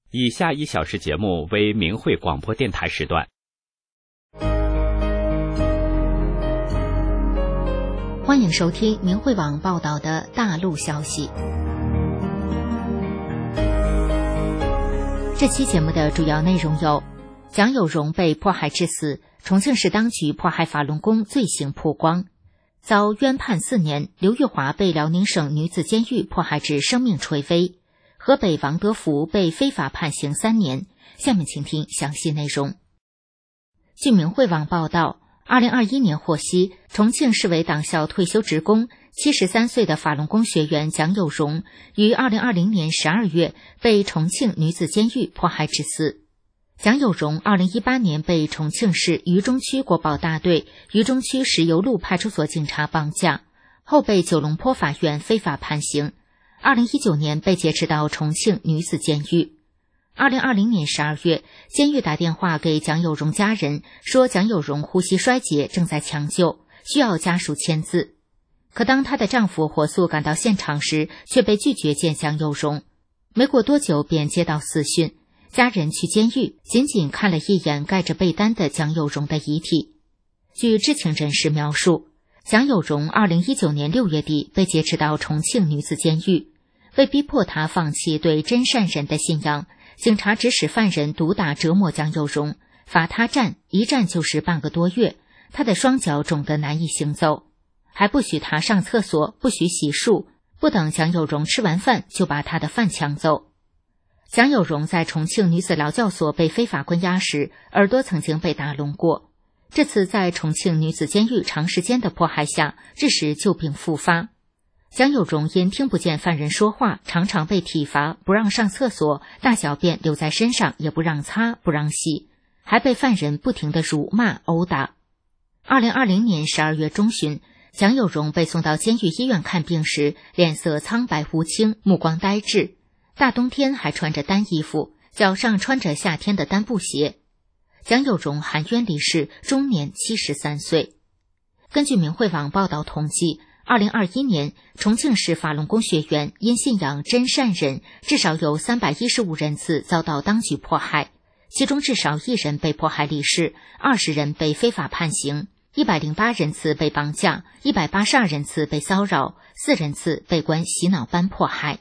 以下1小时节目为明慧广播电台时段。 欢迎收听明慧网报道的大陆消息。这期节目的主要内容有：蒋友容被迫害致死，重庆市当局迫害法轮功罪行曝光；遭冤判4年，刘玉华被辽宁省女子监狱迫害致生命垂危；河北王德福被非法判刑3年。下面请听详细内容。据明慧网报道，2021年获悉，重庆市委党校退休职工73岁的法轮功学员蒋友容于2020年12月被重庆女子监狱迫害致死。蒋友容2018年被重庆市渝中区国保大队渝中区石油路派出所警察绑架，后被九龙坡法院非法判刑，2019年被劫持到重庆女子监狱。2020年12月，监狱打电话给蒋友容家人，说蒋友容呼吸衰竭，正在抢救，需要家属签字。可当她的丈夫火速赶到现场时，却被拒绝见蒋友容。没过多久便接到死讯，家人去监狱仅仅看了一眼盖着被单的蒋友容的遗体。据知情人士描述，蒋友容2019年6月底被劫持到重庆女子监狱，为逼迫她放弃对真善人的信仰，警察指使犯人毒打折磨蒋友容，罚她站，一站就是半个多月，她的双脚肿得难以行走，还不许她上厕所，不许洗漱，不等蒋友容吃完饭就把她的饭抢走。蒋友容在重庆女子劳教所被非法关押时，耳朵曾经被打聋过，这次在重庆女子监狱长时间的迫害下，致使旧病复发。蒋友容因听不见犯人说话，常常被体罚，不让上厕所，大小便留在身上也不让擦，不让洗，还被犯人不停地辱骂殴打。2020年12月中旬，蒋友容被送到监狱医院看病时，脸色苍白无青，目光呆滞，大冬天还穿着单衣服，脚上穿着夏天的单布鞋。蒋友容含冤离世，终年73岁。根据明慧网报道统计，2021年，重庆市法轮功学员因信仰真善忍，至少有315人次遭到当局迫害，其中至少1人被迫害离世，20人被非法判刑，108人次被绑架，182人次被骚扰，4人次被关洗脑班迫害。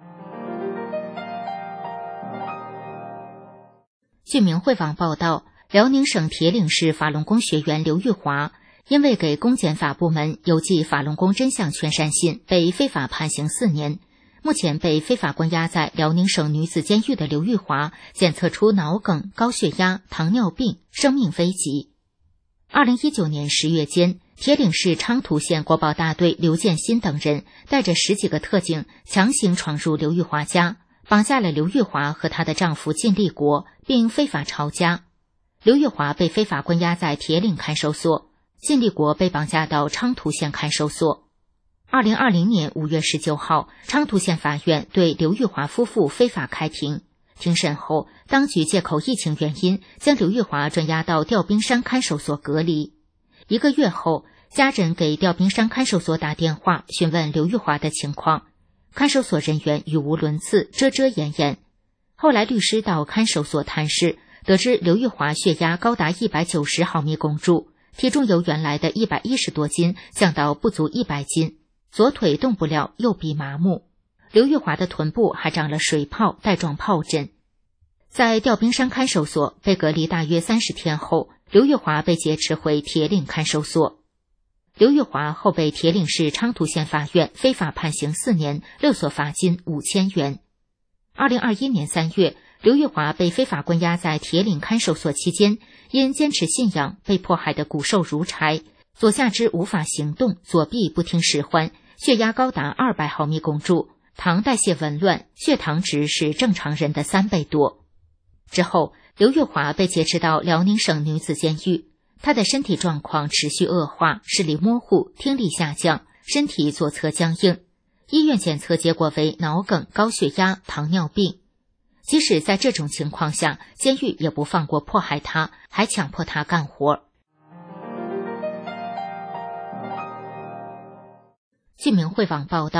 据明慧网报道，辽宁省铁岭市法轮功学员刘玉华因为给公检法部门邮寄法轮功真相全善信，被非法判刑4年。目前被非法关押在辽宁省女子监狱的刘玉华检测出脑梗、高血压、糖尿病，生命危急。2019年10月间，铁岭市昌图县国保大队刘建新等人带着10几个特警强行闯入刘玉华家，绑架了刘玉华和她的丈夫靳立国，并非法抄家。刘玉华被非法关押在铁岭看守所，靳立国被绑架到昌图县看守所。2020年5月19号，昌图县法院对刘玉华夫妇非法开庭。庭审后，当局借口疫情原因，将刘玉华转押到吊冰山看守所隔离。1个月后，家人给吊冰山看守所打电话询问刘玉华的情况，看守所人员语无伦次，遮遮掩掩。后来律师到看守所探视，得知刘玉华血压高达190毫米汞柱，体重由原来的110多斤降到不足100斤，左腿动不了，右臂麻木。刘玉华的臀部还长了水泡，带状疱疹。在吊冰山看守所被隔离大约30天后，刘玉华被劫持回铁岭看守所。刘玉华后被铁岭市昌图县法院非法判刑4年，勒索罚金5000元。2021年3月，刘玉华被非法关押在铁岭看守所期间，因坚持信仰被迫害得骨瘦如柴，左下肢无法行动，左臂不听使唤，血压高达200毫米汞柱，糖代谢紊乱，血糖值是正常人的3倍多。之后，刘玉华被劫持到辽宁省女子监狱，她的身体状况持续恶化，视力模糊，听力下降，身体左侧僵硬。医院检测结果为脑梗、高血压、糖尿病。即使在这种情况下，监狱也不放过迫害她，还强迫她干活。据明慧网报道，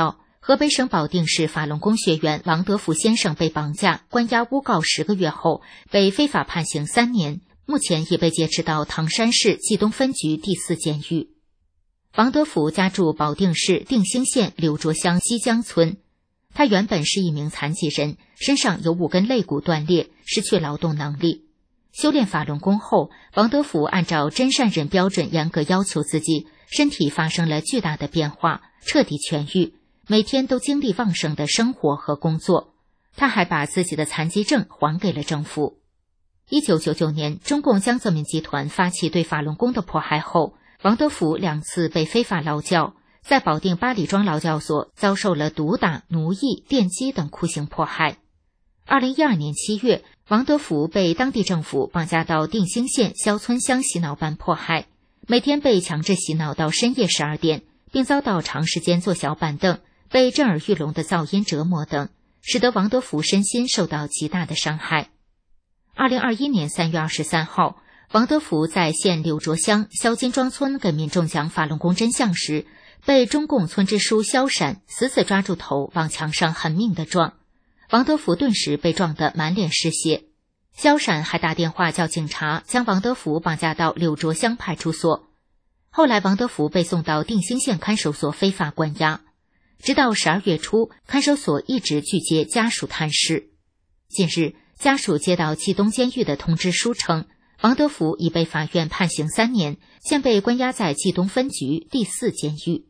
河北省保定市法轮功学员王德福先生被绑架、关押诬告10个月后，被非法判刑3年，目前已被劫持到唐山市冀东分局第4监狱。王德福家住保定市定兴县柳卓乡西江村，他原本是一名残疾人，身上有5根肋骨断裂，失去劳动能力。修炼法轮功后，王德福按照真善忍标准严格要求自己，身体发生了巨大的变化，彻底痊愈，每天都精力旺盛的生活和工作。他还把自己的残疾证还给了政府。1999年，中共江泽民集团发起对法轮功的迫害后，王德福2次被非法劳教，在保定八里庄劳教所遭受了毒打、奴役、电击等酷刑迫害。2012年7月，王德福被当地政府绑架到定兴县肖村乡洗脑班迫害，每天被强制洗脑到深夜12点，并遭到长时间坐小板凳、被震耳欲聋的噪音折磨等，使得王德福身心受到极大的伤害。2021年3月23号，王德福在县柳卓乡肖金庄村给民众讲法轮功真相时，被中共村支书肖闪死死抓住头往墙上狠命地撞，王德福顿时被撞得满脸是血。肖闪还打电话叫警察将王德福绑架到柳卓乡派出所。后来王德福被送到定兴县看守所非法关押，直到12月初，看守所一直拒接家属探视。近日，家属接到冀东监狱的通知书称，王德福已被法院判刑3年，现被关押在冀东分局第4监狱。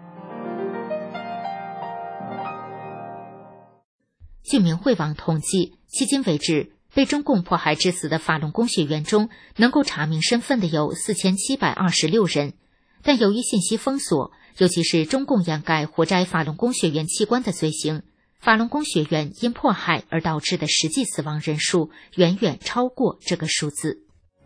据明慧网统计，迄今为止，被中共迫害致死的法轮功学员中，能够查明身份的有4726人，但由于信息封锁，尤其是中共掩盖活摘法轮功学员器官的罪行，法轮功学员因迫害而导致的实际死亡人数远远超过这个数字。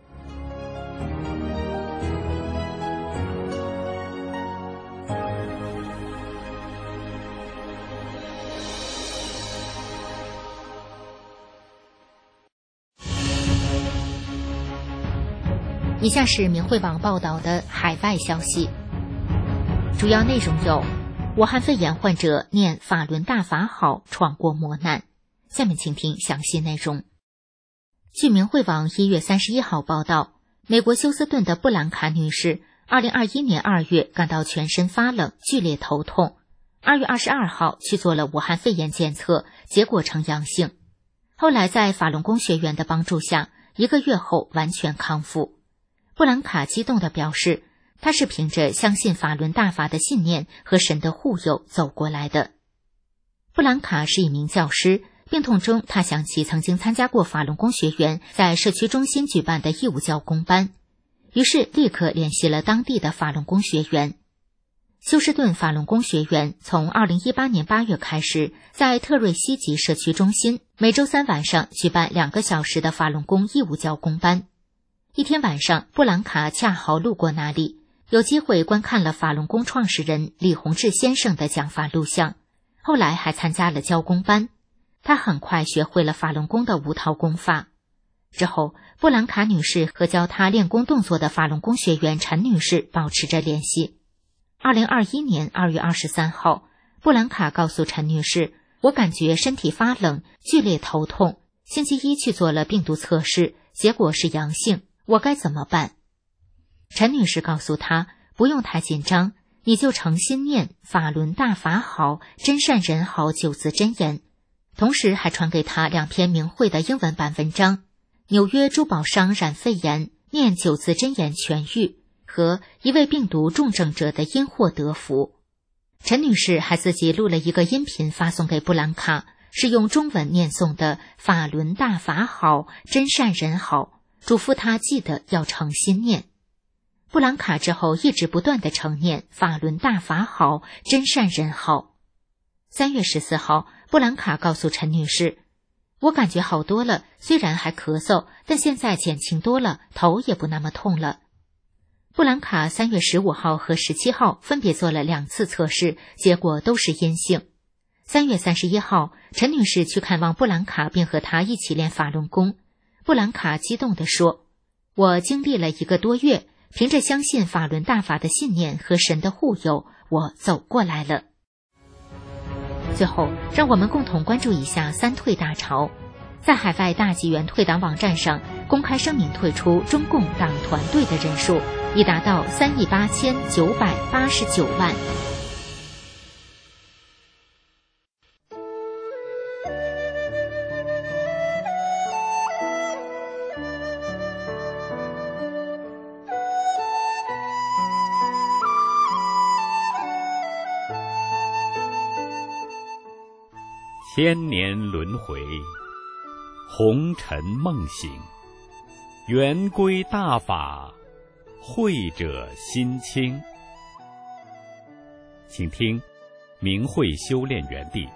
以下是明慧网报道的海外消息，主要内容有：武汉肺炎患者念法轮大法好，闯过磨难。下面请听详细内容。据明慧网1月31号报道，美国休斯顿的布兰卡女士2021年2月感到全身发冷、剧烈头痛，2月22号去做了武汉肺炎检测，结果呈阳性。后来在法轮功学员的帮助下，1个月后完全康复。布兰卡激动地表示，他是凭着相信法轮大法的信念和神的护佑走过来的。布兰卡是一名教师，病痛中他想起曾经参加过法轮功学员在社区中心举办的义务教功班，于是立刻联系了当地的法轮功学员。休斯顿法轮功学员从2018年8月开始，在特瑞西级社区中心每周3晚上举办2个小时的法轮功义务教功班。一天晚上，布兰卡恰好路过那里，有机会观看了法轮功创始人李洪志先生的讲法录像，后来还参加了教功班。他很快学会了法轮功的5套功法。之后，布兰卡女士和教她练功动作的法轮功学员陈女士保持着联系。2021年2月23号，布兰卡告诉陈女士，我感觉身体发冷，剧烈头痛，星期1去做了病毒测试，结果是阳性，我该怎么办？陈女士告诉她，不用太紧张，你就诚心念法轮大法好，真善人好9字真言，同时还传给她2篇明慧的英文版文章，纽约珠宝商染肺炎，念9字真言痊愈，和一位病毒重症者的因祸得福。陈女士还自己录了一个音频发送给布兰卡，是用中文念诵的法轮大法好，真善人好，嘱咐他记得要诚心念。布兰卡之后一直不断地承念法轮大法好，真善人好。3月14号，布兰卡告诉陈女士，我感觉好多了，虽然还咳嗽，但现在减轻多了，头也不那么痛了。布兰卡3月15号和17号分别做了2次测试，结果都是阴性。3月31号，陈女士去看望布兰卡，并和她一起练法轮功。布兰卡激动地说，我经历了1个多月，凭着相信法轮大法的信念和神的护佑，我走过来了。 最后，让我们共同关注一下三退大潮。在海外大纪元退党网站上公开声明退出中共党团队的人数已达到38989万。 千年轮回，红尘梦醒，圆归大法，慧者心清。请听明慧修炼园地。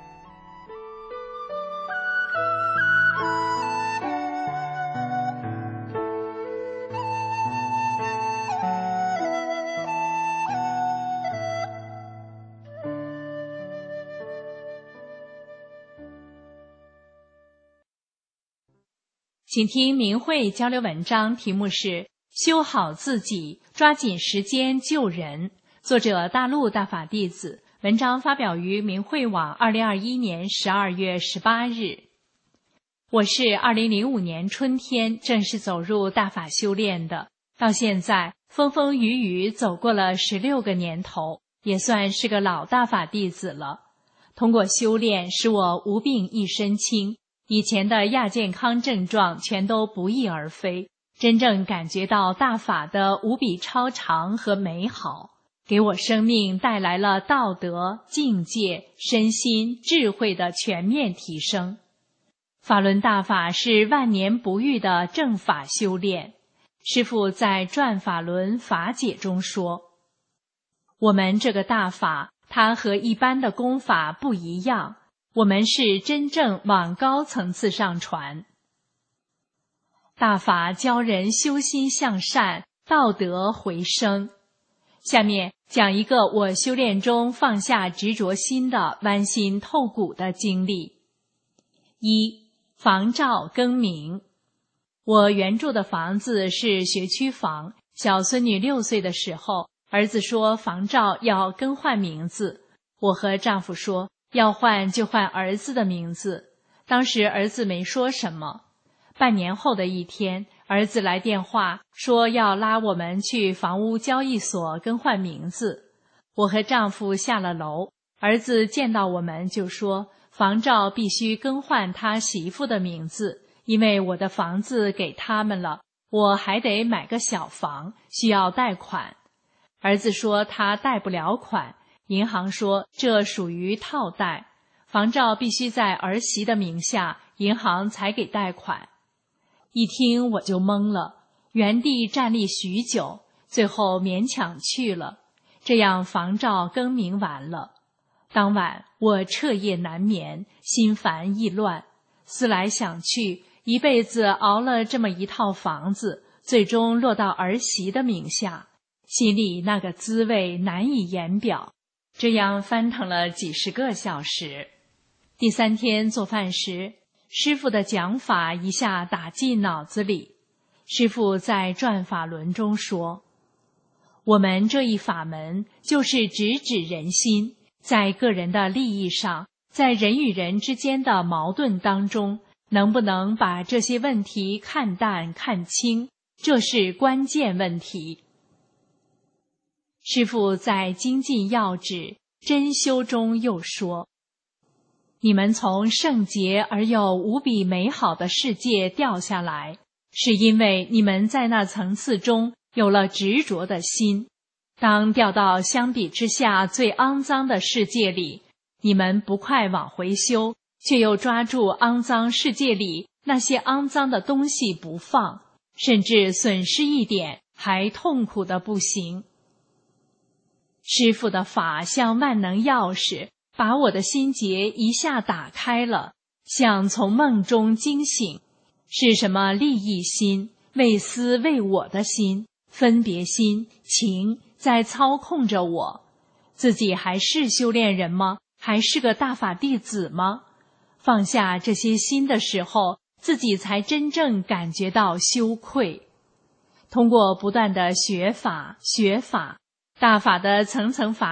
请听明慧交流文章，题目是修好自己，抓紧时间救人。作者大陆大法弟子，文章发表于明慧网2021年12月18日。我是2005年春天正式走入大法修炼的，到现在风风雨雨走过了16个年头，也算是个老大法弟子了。通过修炼，使我无病一身轻，以前的亚健康症状全都不翼而飞，真正感觉到大法的无比超常和美好，给我生命带来了道德、境界、身心、智慧的全面提升。法轮大法是万年不遇的正法修炼。师父在《转法轮法解》中说，我们这个大法，它和一般的功法不一样，我们是真正往高层次上传。大法教人修心向善，道德回升。下面讲一个我修炼中放下执着心的剜心透骨的经历。一、房照更名。我原住的房子是学区房，小孙女6岁的时候，儿子说房照要更换名字，我和丈夫说要换就换儿子的名字，当时儿子没说什么。半年后的一天，儿子来电话说要拉我们去房屋交易所更换名字。我和丈夫下了楼，儿子见到我们就说房照必须更换他媳妇的名字，因为我的房子给他们了，我还得买个小房，需要贷款。儿子说他贷不了款，银行说这属于套贷，房照必须在儿媳的名下，银行才给贷款。一听我就懵了，原地站立许久，最后勉强去了。这样房照更名完了。当晚我彻夜难眠，心烦意乱，思来想去，一辈子熬了这么一套房子，最终落到儿媳的名下，心里那个滋味难以言表。这样翻腾了几十个小时。第3天做饭时，师父的讲法一下打进脑子里。师父在《转法轮》中说，我们这一法门就是直指人心，在个人的利益上，在人与人之间的矛盾当中，能不能把这些问题看淡看清，这是关键问题。师父在精进要旨真修中又说，你们从圣洁而又无比美好的世界掉下来，是因为你们在那层次中有了执着的心。当掉到相比之下最肮脏的世界里，你们不快往回修，却又抓住肮脏世界里那些肮脏的东西不放，甚至损失一点还痛苦的不行。师父的法像万能钥匙，把我的心结一下打开了，像从梦中惊醒。是什么利益心、为私为我的心、分别心、情在操控着我？自己还是修炼人吗？还是个大法弟子吗？放下这些心的时候，自己才真正感觉到羞愧。通过不断的学法，大法的层层法理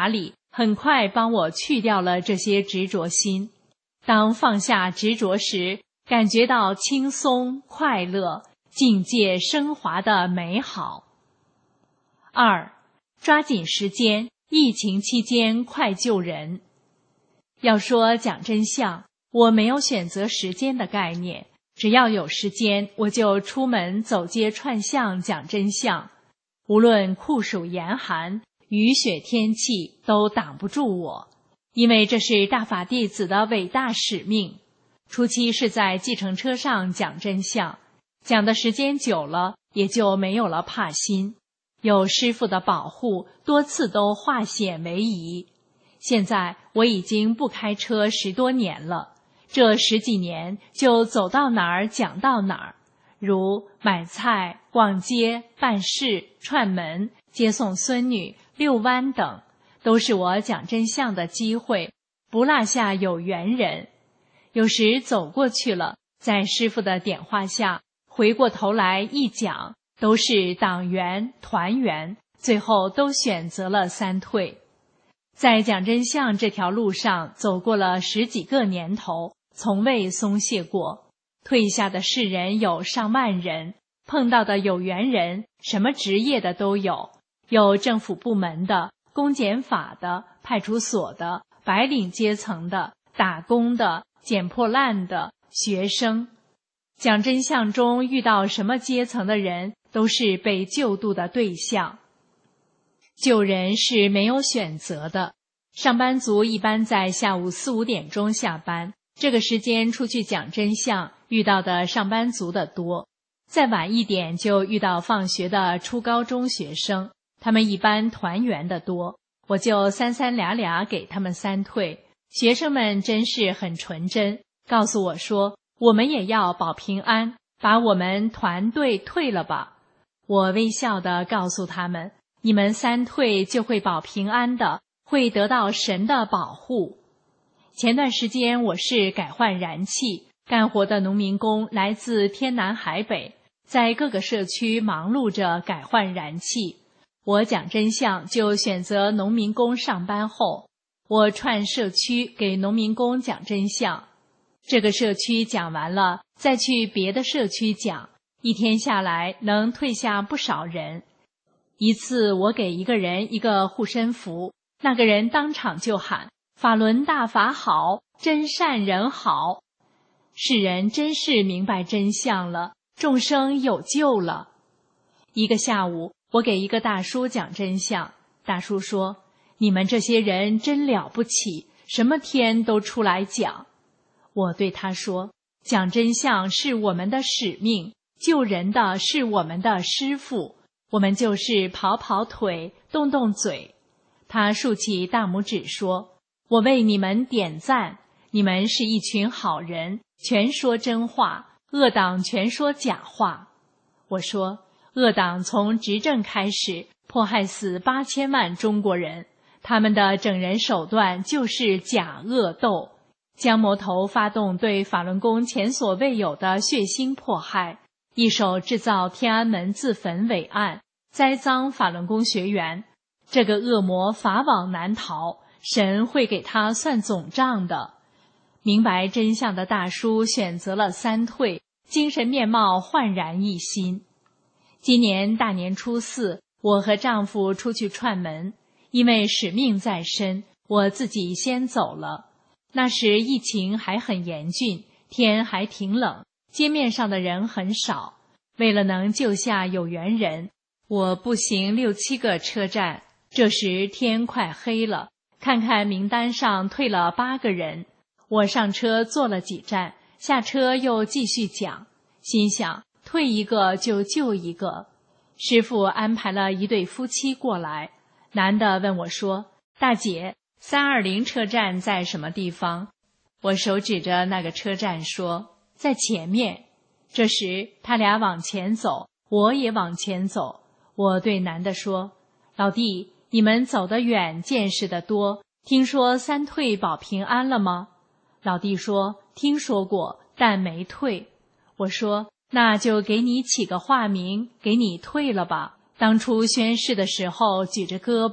很快帮我去掉了这些执着心。当放下执着时，感觉到轻松快乐，境界升华的美好。2. 抓紧时间，疫情期间快救人。要说讲真相，我没有选择时间的概念，只要有时间，我就出门走街串巷讲真相。无论酷暑严寒，雨雪天气都挡不住我，因为这是大法弟子的伟大使命。初期是在计程车上讲真相，讲的时间久了，也就没有了怕心。有师父的保护，多次都化险为夷。现在我已经不开车10多年了，这10几年就走到哪儿讲到哪儿，如买菜、逛街、办事、串门、接送孙女、遛弯等，都是我讲真相的机会，不落下有缘人。有时走过去了，在师父的点化下，回过头来一讲，都是党员、团员，最后都选择了三退。在讲真相这条路上走过了10几个年头，从未松懈过。退下的世人有上万人，碰到的有缘人，什么职业的都有，有政府部门的、公检法的、派出所的、白领阶层的、打工的、捡破烂的、学生。讲真相中遇到什么阶层的人，都是被救度的对象。救人是没有选择的，上班族一般在下午4、5点钟下班，这个时间出去讲真相，遇到的上班族的多。再晚一点就遇到放学的初高中学生，他们一般团员的多，我就3、3俩俩给他们3退。学生们真是很纯真，告诉我说，我们也要保平安，把我们团队退了吧。我微笑地告诉他们，你们3退就会保平安的，会得到神的保护。前段时间我是改换燃气，干活的农民工来自天南海北，在各个社区忙碌着改换燃气。我讲真相就选择农民工上班后，我串社区给农民工讲真相。这个社区讲完了，再去别的社区讲，一天下来能退下不少人。一次我给一个人一个护身符，那个人当场就喊，法轮大法好，真善人好。世人真是明白真相了，众生有救了。一个下午，我给一个大叔讲真相，大叔说，你们这些人真了不起，什么天都出来讲。我对他说，讲真相是我们的使命，救人的是我们的师父，我们就是跑跑腿，动动嘴。他竖起大拇指说，我为你们点赞，你们是一群好人，全说真话，恶党全说假话。我说，恶党从执政开始，迫害死8000万中国人，他们的整人手段就是假恶斗，将魔头发动对法轮功前所未有的血腥迫害，一手制造天安门自焚伪案，栽赃法轮功学员。这个恶魔法网难逃，神会给他算总账的。明白真相的大叔选择了3退，精神面貌焕然一新。今年大年初4，我和丈夫出去串门，因为使命在身，我自己先走了。那时疫情还很严峻，天还挺冷，街面上的人很少。为了能救下有缘人，我步行6、7个车站。这时天快黑了，看看名单上退了8个人。我上车坐了几站，下车又继续讲，心想退一个就救一个。师父安排了一对夫妻过来，男的问我说，大姐，320车站在什么地方？我手指着那个车站说，在前面。这时他俩往前走，我也往前走。我对男的说，老弟，你们走得远，见识得多，听说3退保平安了吗？老弟说，听说过，但没退。我说，那就给你起个化名，给你退了吧。当初宣誓的时候举着胳膊，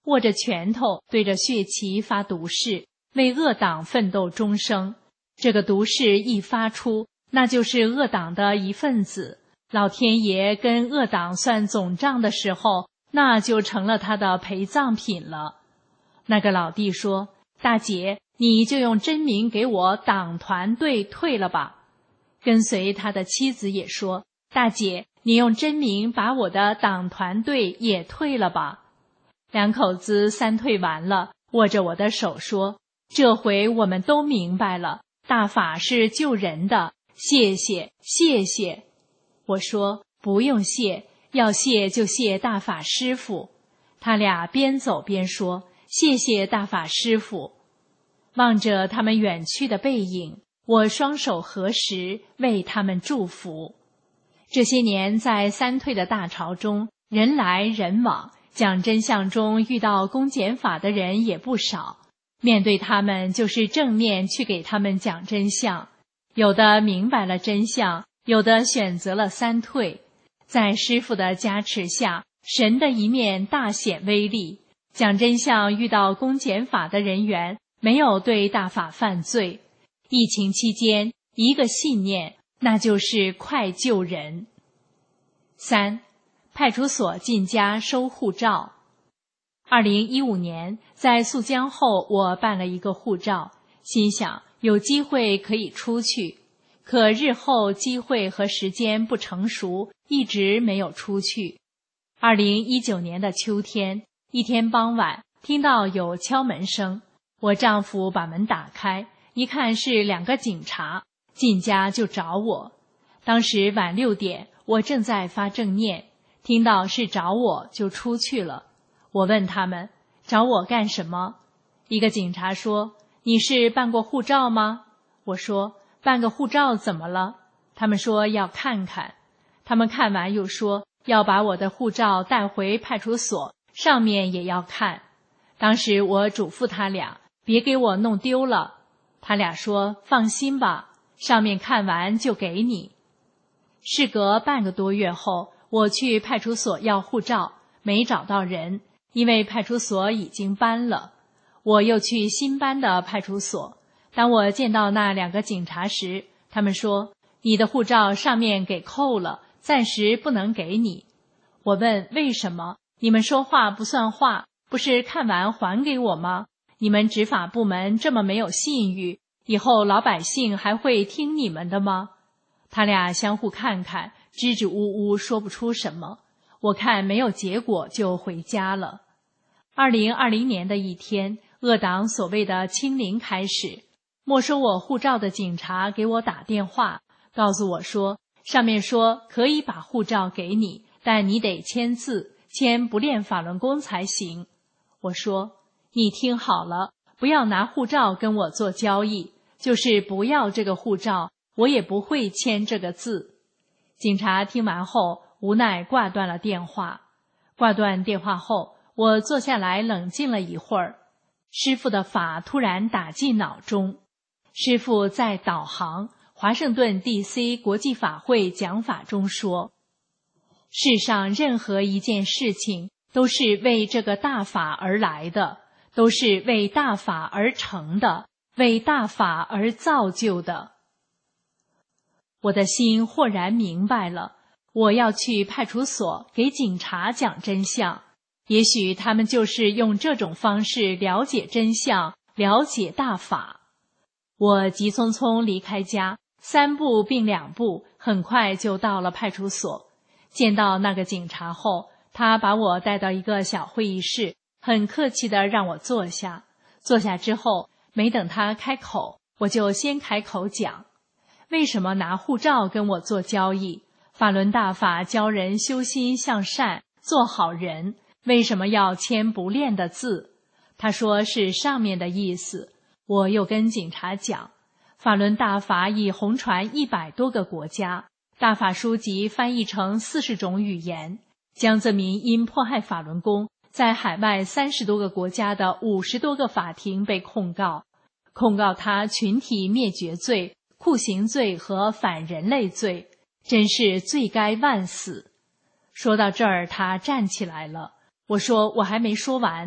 握着拳头对着血旗发毒誓，为恶党奋斗终生。这个毒誓一发出，那就是恶党的一份子，老天爷跟恶党算总账的时候，那就成了他的陪葬品了。那个老弟说，大姐，你就用真名给我党团队退了吧。跟随他的妻子也说，大姐，你用真名把我的党团队也退了吧。两口子三退完了，握着我的手说，这回我们都明白了，大法是救人的，谢谢谢谢。我说不用谢，要谢就谢大法师父。他俩边走边说，谢谢大法师父。望着他们远去的背影，我双手合十，为他们祝福。这些年在三退的大潮中，人来人往，讲真相中遇到公检法的人也不少，面对他们就是正面去给他们讲真相，有的明白了真相，有的选择了三退。在师父的加持下，神的一面大显威力，讲真相遇到公检法的人员没有对大法犯罪。疫情期间，一个信念，那就是快救人。3. 派出所进家收护照。2015年在溯江后，我办了一个护照，心想有机会可以出去，可日后机会和时间不成熟，一直没有出去。2019年的秋天，一天傍晚，听到有敲门声，我丈夫把门打开，一看是2个警察，进家就找我。当时晚6点，我正在发正念，听到是找我就出去了。我问他们，找我干什么？一个警察说，你是办过护照吗？我说，办个护照怎么了？他们说要看看。他们看完又说，要把我的护照带回派出所，上面也要看。当时我嘱咐他俩，别给我弄丢了。他俩说，放心吧，上面看完就给你。事隔半个多月后，我去派出所要护照，没找到人，因为派出所已经搬了。我又去新搬的派出所，当我见到那2个警察时，他们说，你的护照上面给扣了，暂时不能给你。我问为什么？你们说话不算话，不是看完还给我吗？你们执法部门这么没有信誉，以后老百姓还会听你们的吗？他俩相互看看，支支吾吾说不出什么。我看没有结果，就回家了。2020年的一天，恶党所谓的清零开始，没收我护照的警察给我打电话，告诉我说，上面说可以把护照给你，但你得签字，签不练法轮功才行。我说，你听好了，不要拿护照跟我做交易，就是不要这个护照，我也不会签这个字。警察听完后，无奈挂断了电话。挂断电话后，我坐下来冷静了一会儿，师父的法突然打进脑中。师父在导航华盛顿 DC 国际法会讲法中说，世上任何一件事情都是为这个大法而来的，都是为大法而成的，为大法而造就的。我的心豁然明白了，我要去派出所给警察讲真相，也许他们就是用这种方式了解真相，了解大法。我急匆匆离开家，3步并2步，很快就到了派出所。见到那个警察后，他把我带到一个小会议室，很客气地让我坐下。坐下之后，没等他开口，我就先开口讲。为什么拿护照跟我做交易？法轮大法教人修心向善，做好人，为什么要签不练的字？他说是上面的意思。我又跟警察讲，法轮大法已红传100多个国家，大法书籍翻译成40种语言。江泽民因迫害法轮功，在海外30多个国家的50多个法庭被控告他群体灭绝罪、酷刑罪和反人类罪，真是罪该万死。说到这儿，他站起来了。我说我还没说完。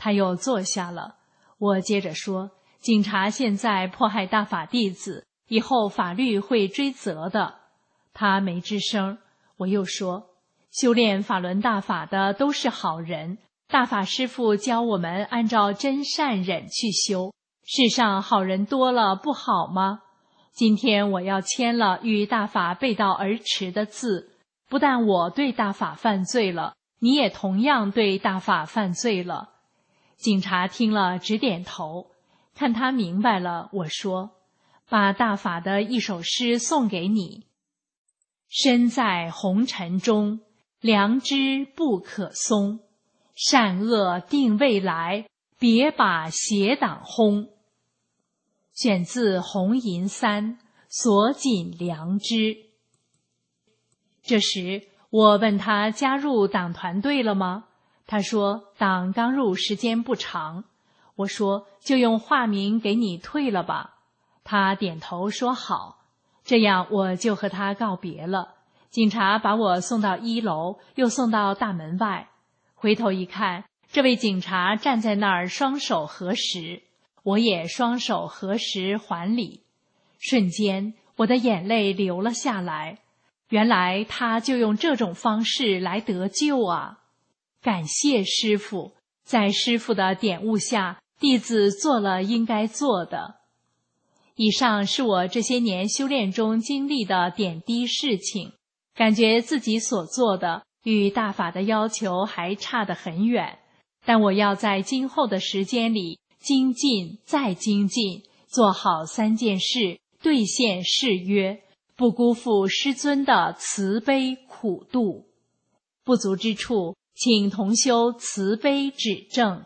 他又坐下了。我接着说，警察现在迫害大法弟子，以后法律会追责的。他没吱声。我又说，修炼法轮大法的都是好人，大法师父教我们按照真善忍去修，世上好人多了不好吗？今天我要签了与大法背道而驰的字，不但我对大法犯罪了，你也同样对大法犯罪了。警察听了直点头，看他明白了，我说，把大法的一首诗送给你。身在红尘中，良知不可松，善恶定未来，别把邪党轰。选自红银三，锁紧良知。这时我问他加入党团队了吗？他说党刚入时间不长。我说就用化名给你退了吧。他点头说好。这样我就和他告别了。警察把我送到1楼，又送到大门外。回头一看，这位警察站在那儿双手合十，我也双手合十还礼。瞬间我的眼泪流了下来。原来他就用这种方式来得救啊！感谢师父，在师父的点悟下，弟子做了应该做的。以上是我这些年修炼中经历的点滴事情，感觉自己所做的与大法的要求还差得很远，但我要在今后的时间里精进再精进，做好3件事，兑现誓约，不辜负师尊的慈悲苦度。不足之处，请同修慈悲指正。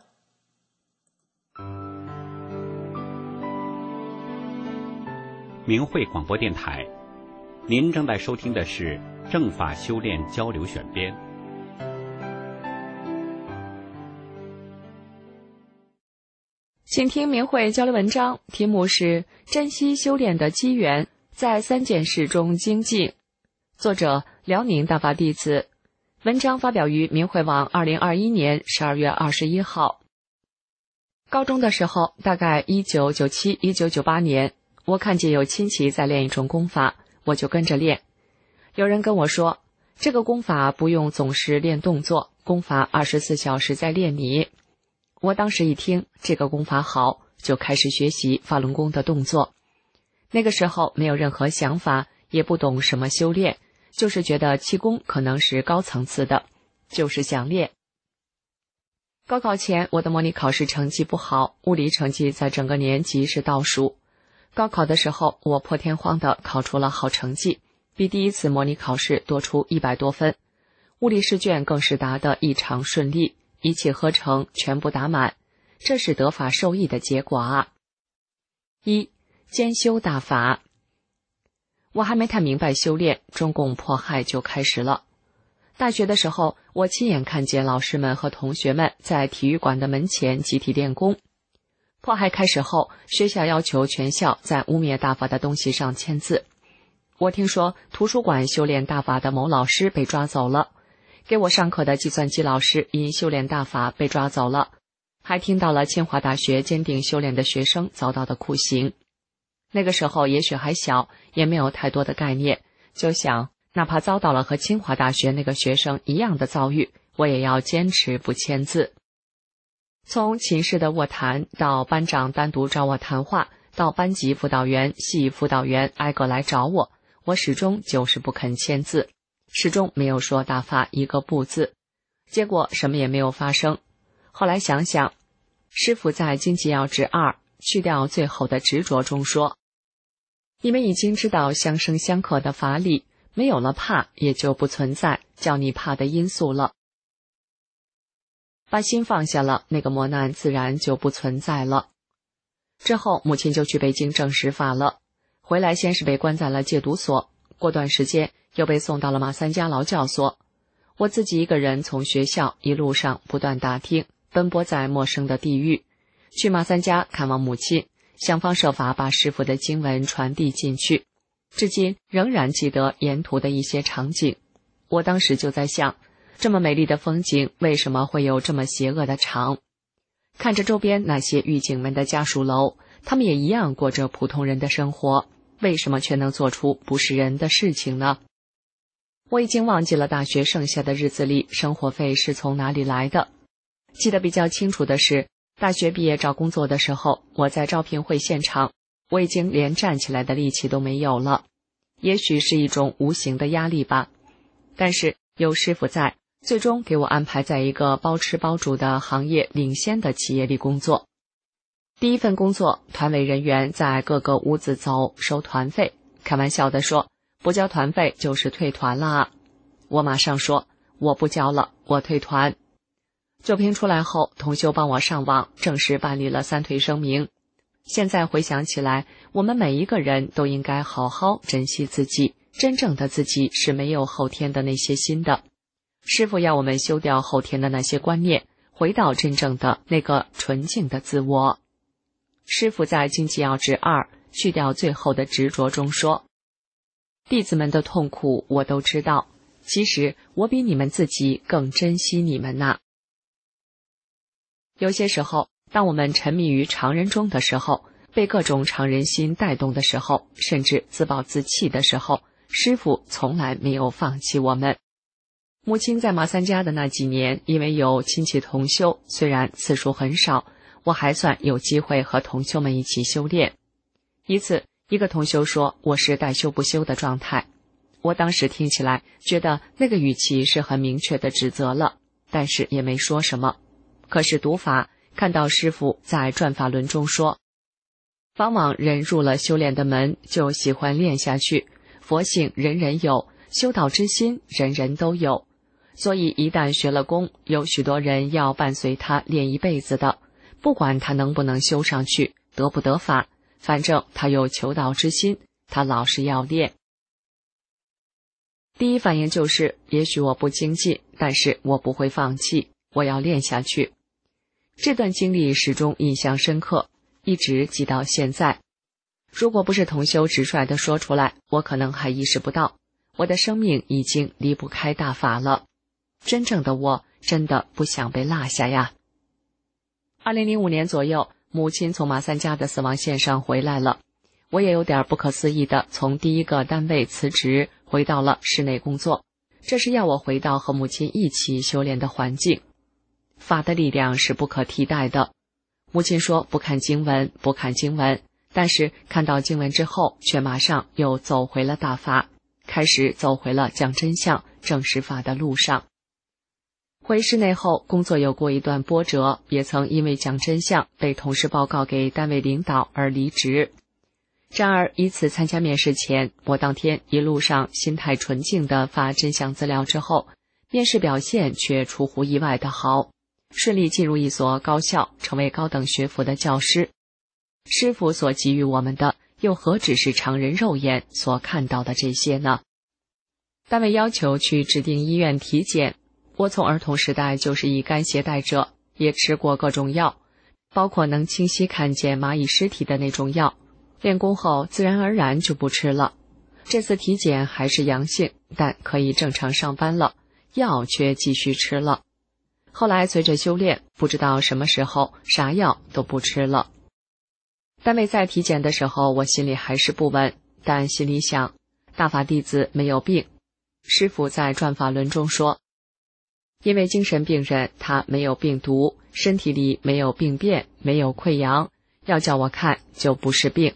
明慧广播电台，您正在收听的是正法修炼交流选编。 请听明慧交流文章，题目是珍惜修炼的机缘，在3件事中精进。作者辽宁大法弟子，文章发表于明慧网2021年12月21号。高中的时候，大概1997、1998年，我看见有亲戚在练一种功法，我就跟着练。有人跟我说，这个功法不用总是练动作，功法24小时在练你。我当时一听这个功法好，就开始学习法轮功的动作。那个时候没有任何想法，也不懂什么修炼，就是觉得气功可能是高层次的，就是想练。高考前我的模拟考试成绩不好，物理成绩在整个年级是倒数。高考的时候，我破天荒地考出了好成绩，比第一次模拟考试多出100多分。物理试卷更是答得异常顺利，一气呵成，全部答满，这是得法受益的结果啊。1. 兼修大法。我还没太明白修炼，中共迫害就开始了。大学的时候，我亲眼看见老师们和同学们在体育馆的门前集体练功。迫害开始后，学校要求全校在污蔑大法的东西上签字。我听说图书馆修炼大法的某老师被抓走了，给我上课的计算机老师因修炼大法被抓走了，还听到了清华大学坚定修炼的学生遭到的酷刑。那个时候也许还小，也没有太多的概念，就想哪怕遭到了和清华大学那个学生一样的遭遇，我也要坚持不签字。从寝室的卧谈到班长单独找我谈话，到班级辅导员、系辅导员挨个来找我，我始终就是不肯签字，始终没有说大法一个不字，结果什么也没有发生。后来想想，师父在《经济要旨2去掉最后的执着中说，你们已经知道相生相克的法理，没有了怕，也就不存在叫你怕的因素了。把心放下了，那个磨难自然就不存在了。之后母亲就去北京证实法了，回来先是被关在了戒毒所，过段时间又被送到了马三家劳教所。我自己一个人从学校一路上不断打听，奔波在陌生的地域，去马三家看望母亲，想方设法把师父的经文传递进去，至今仍然记得沿途的一些场景。我当时就在想，这么美丽的风景，为什么会有这么邪恶的场？ 看着周边那些狱警们的家属楼，他们也一样过着普通人的生活，为什么却能做出不是人的事情呢？我已经忘记了大学剩下的日子里生活费是从哪里来的。记得比较清楚的是，大学毕业找工作的时候，我在招聘会现场，我已经连站起来的力气都没有了。也许是一种无形的压力吧，但是有师傅在，最终给我安排在一个包吃包住的行业领先的企业里工作。第一份工作，团委人员在各个屋子走收团费，开玩笑地说，不交团费就是退团了。我马上说，我不交了，我退团。酒瓶出来后，同修帮我上网正式办理了3退声明。现在回想起来，我们每一个人都应该好好珍惜自己，真正的自己是没有后天的那些心的。师父要我们修掉后天的那些观念，回到真正的那个纯净的自我。师父在经济要旨2去掉最后的执着中说，弟子们的痛苦我都知道，其实我比你们自己更珍惜你们呐。有些时候，当我们沉迷于常人中的时候，被各种常人心带动的时候，甚至自暴自弃的时候，师父从来没有放弃我们。母亲在马三家的那几年，因为有亲戚同修，虽然次数很少，我还算有机会和同修们一起修炼。一次，一个同修说我是待修不修的状态，我当时听起来觉得那个语气是很明确的指责了，但是也没说什么。可是读法看到师父在转法轮中说，往往人入了修炼的门，就喜欢练下去，佛性人人有，修道之心人人都有，所以一旦学了功，有许多人要伴随他练一辈子的，不管他能不能修上去，得不得法，反正他有求道之心，他老是要练。第一反应就是，也许我不精进，但是我不会放弃，我要练下去。这段经历始终印象深刻，一直记到现在。如果不是同修直率地说出来，我可能还意识不到，我的生命已经离不开大法了。真正的我真的不想被落下呀。2005年左右，母亲从马三家的死亡线上回来了，我也有点不可思议的从第一个单位辞职，回到了室内工作。这是要我回到和母亲一起修炼的环境。法的力量是不可替代的。母亲说不看经文，不看经文，但是看到经文之后，却马上又走回了大法，开始走回了讲真相、证实法的路上。回室内后，工作有过一段波折，也曾因为讲真相被同事报告给单位领导而离职。然而一次参加面试前，我当天一路上心态纯净地发真相资料之后，面试表现却出乎意外的好，顺利进入一所高校，成为高等学府的教师。师父所给予我们的，又何止是常人肉眼所看到的这些呢？单位要求去指定医院体检，我从儿童时代就是以肝携带者，也吃过各种药，包括能清晰看见蚂蚁尸体的那种药。练功后自然而然就不吃了。这次体检还是阳性，但可以正常上班了，药却继续吃了。后来随着修炼，不知道什么时候啥药都不吃了。单位在体检的时候，我心里还是不稳，但心里想，大法弟子没有病。师父在转法轮中说，因为精神病人他没有病毒，身体里没有病变，没有溃疡，要叫我看就不是病。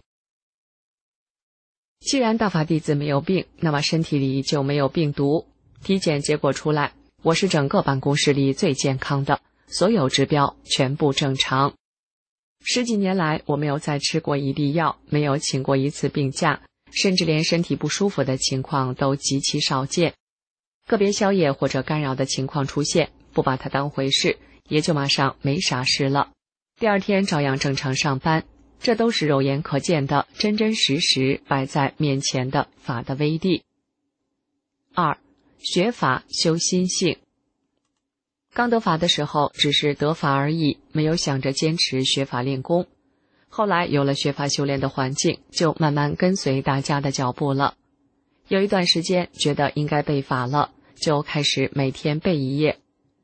既然大法弟子没有病，那么身体里就没有病毒。体检结果出来，我是整个办公室里最健康的，所有指标全部正常。10几年来，我没有再吃过一粒药，没有请过一次病假，甚至连身体不舒服的情况都极其少见。个别宵夜或者干扰的情况出现，不把它当回事，也就马上没啥事了。第二天照样正常上班，这都是肉眼可见的，真真实实摆在面前的法的威力。2. 学法修心性。刚得法的时候只是得法而已，没有想着坚持学法练功。后来有了学法修炼的环境，就慢慢跟随大家的脚步了。有一段时间觉得应该背法了，就开始每天背一页。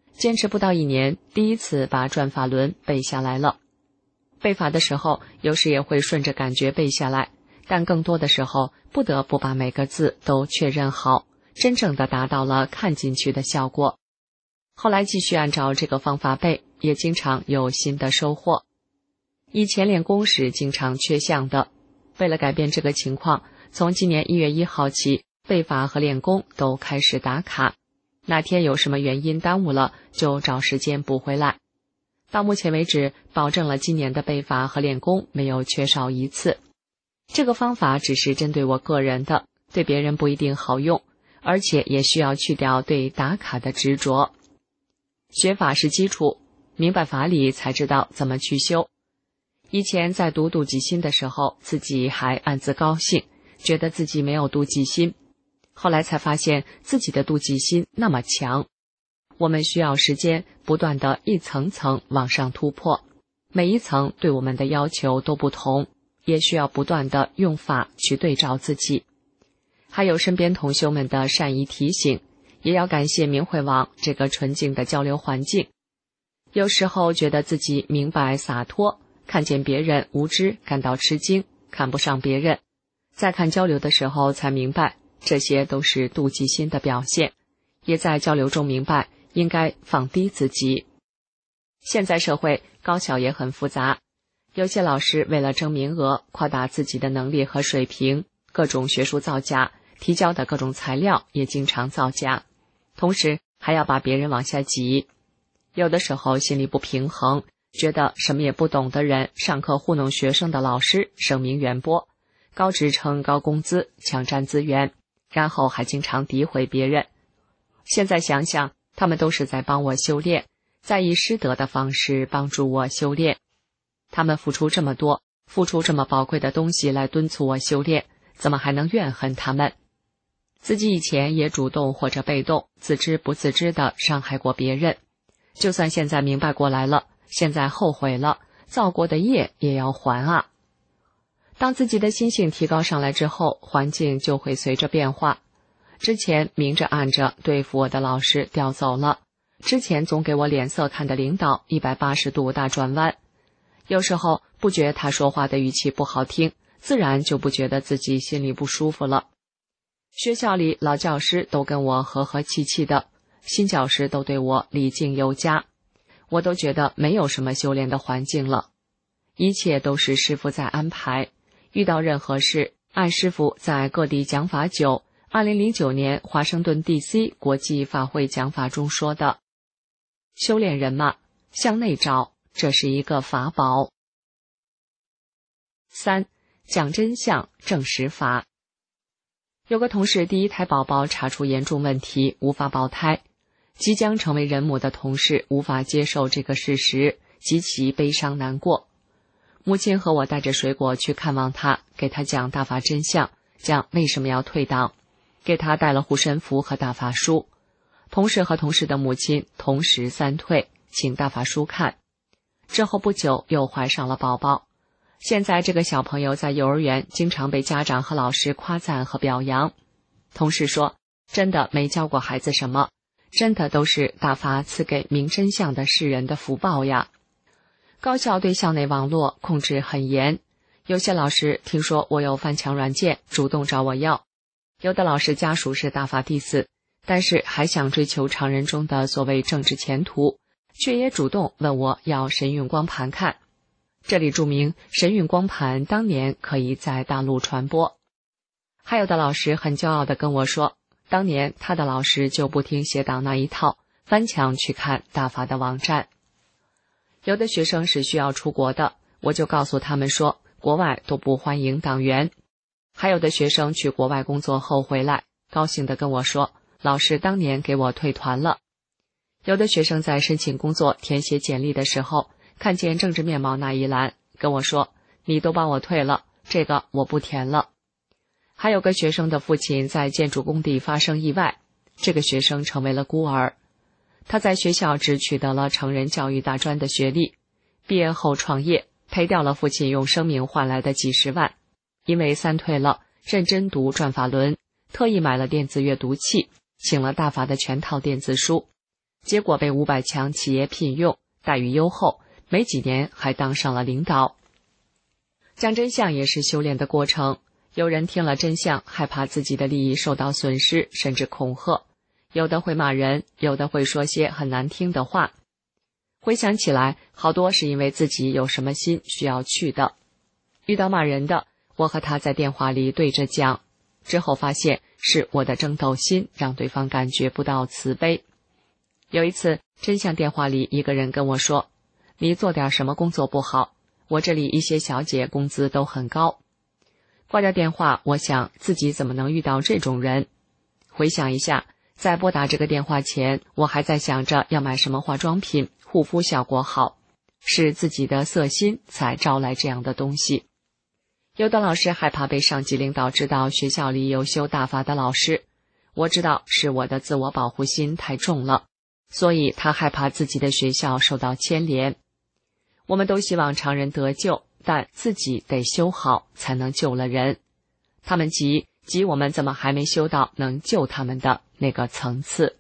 坚持不到1年，第一次把转法轮背下来了。背法的时候，有时也会顺着感觉背下来，但更多的时候不得不把每个字都确认好，真正的达到了看进去的效果。后来继续按照这个方法背，也经常有新的收获。以前练功时经常缺项的，为了改变这个情况，从今年1月1号起，背法和练功都开始打卡，哪天有什么原因耽误了，就找时间补回来。到目前为止，保证了今年的背法和练功没有缺少一次。这个方法只是针对我个人的，对别人不一定好用，而且也需要去掉对打卡的执着。学法是基础，明白法理才知道怎么去修。以前在读妒忌心的时候，自己还暗自高兴，觉得自己没有妒忌心。后来才发现自己的妒忌心那么强。我们需要时间不断的一层层往上突破，每一层对我们的要求都不同，也需要不断的用法去对照自己。还有身边同修们的善意提醒，也要感谢明慧网这个纯净的交流环境。有时候觉得自己明白洒脱，看见别人无知感到吃惊，看不上别人，在看交流的时候才明白，这些都是妒忌心的表现，也在交流中明白应该放低自己。现在社会高校也很复杂，有些老师为了争名额，夸大自己的能力和水平，各种学术造假，提交的各种材料也经常造假，同时还要把别人往下挤。有的时候心里不平衡，觉得什么也不懂的人，上课糊弄学生的老师声名远播，高职称高工资，抢占资源，然后还经常诋毁别人。现在想想，他们都是在帮我修炼，在以师德的方式帮助我修炼。他们付出这么多，付出这么宝贵的东西来敦促我修炼，怎么还能怨恨他们？自己以前也主动或者被动，自知不自知地伤害过别人，就算现在明白过来了，现在后悔了，造过的业也要还啊。当自己的心性提高上来之后，环境就会随着变化。之前明着暗着对付我的老师调走了，之前总给我脸色看的领导180度大转弯。有时候不觉他说话的语气不好听，自然就不觉得自己心里不舒服了。学校里老教师都跟我和和气气的，新教师都对我礼敬有加，我都觉得没有什么修炼的环境了。一切都是师父在安排，遇到任何事，按师父在各地讲法久2009年华盛顿 DC 国际法会讲法中说的，修炼人嘛，向内找，这是一个法宝。3. 讲真相，证实法。有个同事第一胎宝宝查出严重问题，无法保胎，即将成为人母的同事无法接受这个事实，极其悲伤难过。母亲和我带着水果去看望他，给他讲大法真相，讲为什么要退党，给他带了护身符和大法书。同事和同事的母亲同时3退，请大法书看。之后不久又怀上了宝宝。现在这个小朋友在幼儿园经常被家长和老师夸赞和表扬。同事说，真的没教过孩子什么，真的都是大法赐给明真相的世人的福报呀。高校对校内网络控制很严，有些老师听说我有翻墙软件，主动找我要。有的老师家属是大法弟子，但是还想追求常人中的所谓政治前途，却也主动问我要神韵光盘看。这里注明神韵光盘当年可以在大陆传播。还有的老师很骄傲地跟我说，当年他的老师就不听邪党那一套，翻墙去看大法的网站。有的学生是需要出国的，我就告诉他们说，国外都不欢迎党员。还有的学生去国外工作后回来，高兴地跟我说，老师当年给我退团了。有的学生在申请工作填写简历的时候，看见政治面貌那一栏，跟我说，你都帮我退了，这个我不填了。还有个学生的父亲在建筑工地发生意外，这个学生成为了孤儿。他在学校只取得了成人教育大专的学历，毕业后创业，赔掉了父亲用生命换来的几十万。因为3退了，认真读转法轮，特意买了电子阅读器，请了大法的全套电子书。 结果被500强企业聘用，待遇优厚，没几年还当上了领导。讲真相也是修炼的过程，有人听了真相，害怕自己的利益受到损失，甚至恐吓，有的会骂人，有的会说些很难听的话。回想起来，好多是因为自己有什么心需要去的。遇到骂人的，我和他在电话里对着讲，之后发现是我的争斗心让对方感觉不到慈悲。有一次真相电话里，一个人跟我说，你做点什么工作不好，我这里一些小姐工资都很高。挂掉电话，我想自己怎么能遇到这种人。回想一下，在拨打这个电话前，我还在想着要买什么化妆品，护肤效果好，是自己的色心才招来这样的东西。有的老师害怕被上级领导知道学校里有修大法的老师，我知道是我的自我保护心太重了，所以他害怕自己的学校受到牵连。我们都希望常人得救，但自己得修好才能救了人。他们急我们怎么还没修到能救他们的那个层次。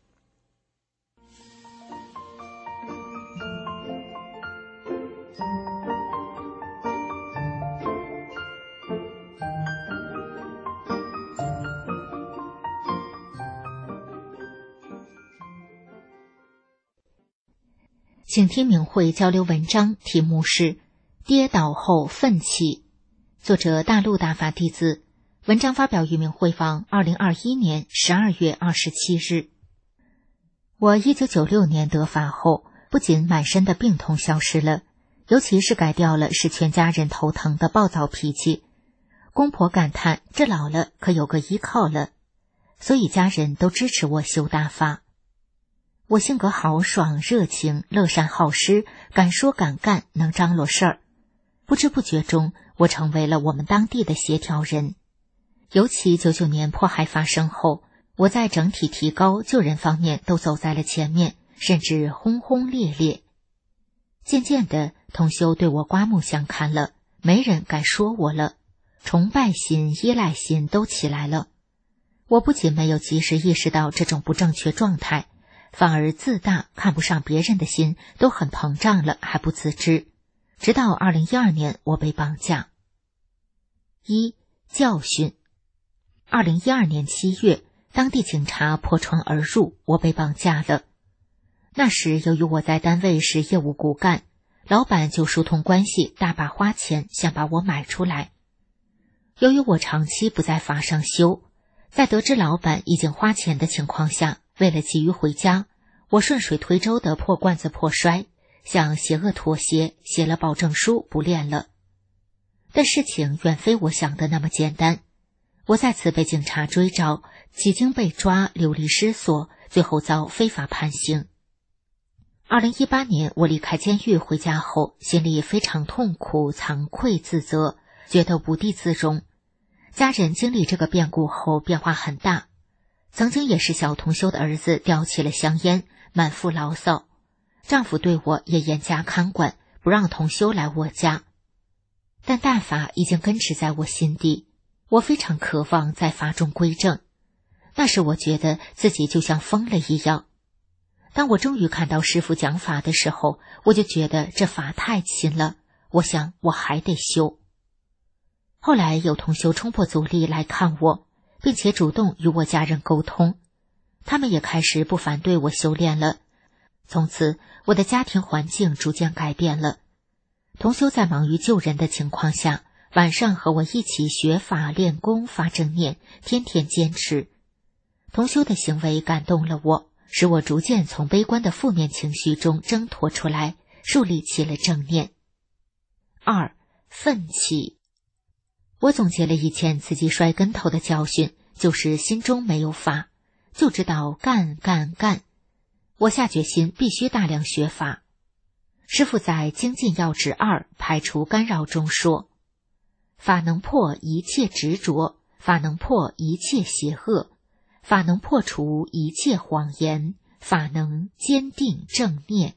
请听明慧交流文章，题目是跌倒后奋起，作者大陆大法弟子，文章发表于明慧网2021年12月27日。我1996年得法后，不仅满身的病痛消失了，尤其是改掉了使全家人头疼的暴躁脾气。公婆感叹这老了可有个依靠了，所以家人都支持我修大法。我性格豪爽、热情、乐善好施，敢说敢干，能张罗事儿。不知不觉中，我成为了我们当地的协调人。尤其99年迫害发生后，我在整体提高救人方面都走在了前面，甚至轰轰烈烈。渐渐的，同修对我刮目相看了，没人敢说我了，崇拜心、依赖心都起来了。我不仅没有及时意识到这种不正确状态，反而自大看不上别人的心都很膨胀了，还不自知。直到2012年我被绑架。1. 教训。2012年7月，当地警察破窗而入，我被绑架了。那时由于我在单位是业务骨干，老板就疏通关系，大把花钱想把我买出来。由于我长期不在法上修，在得知老板已经花钱的情况下，为了急于回家，我顺水推舟的破罐子破摔，向邪恶妥协，写了保证书，不练了。但事情远非我想的那么简单，我再次被警察追找，几经被抓，流离失所，最后遭非法判刑。2018年我离开监狱回家后，心里非常痛苦、惭愧、自责，觉得无地自容。家人经历这个变故后变化很大，曾经也是小同修的儿子叼起了香烟，满腹牢骚，丈夫对我也严加看管，不让同修来我家。但大法已经根植在我心底，我非常渴望在法中归正。那时我觉得自己就像疯了一样。当我终于看到师父讲法的时候，我就觉得这法太亲了，我想我还得修。后来有同修冲破阻力来看我，并且主动与我家人沟通，他们也开始不反对我修炼了。从此我的家庭环境逐渐改变了。同修在忙于救人的情况下，晚上和我一起学法、练功、发正念，天天坚持。同修的行为感动了我，使我逐渐从悲观的负面情绪中挣脱出来，树立起了正念。2. 奋起。我总结了以前自己摔跟头的教训，就是心中没有法，就知道干干干。我下决心必须大量学法。师父在精进要旨2排除干扰中说，法能破一切执着，法能破一切邪恶，法能破除一切谎言，法能坚定正念。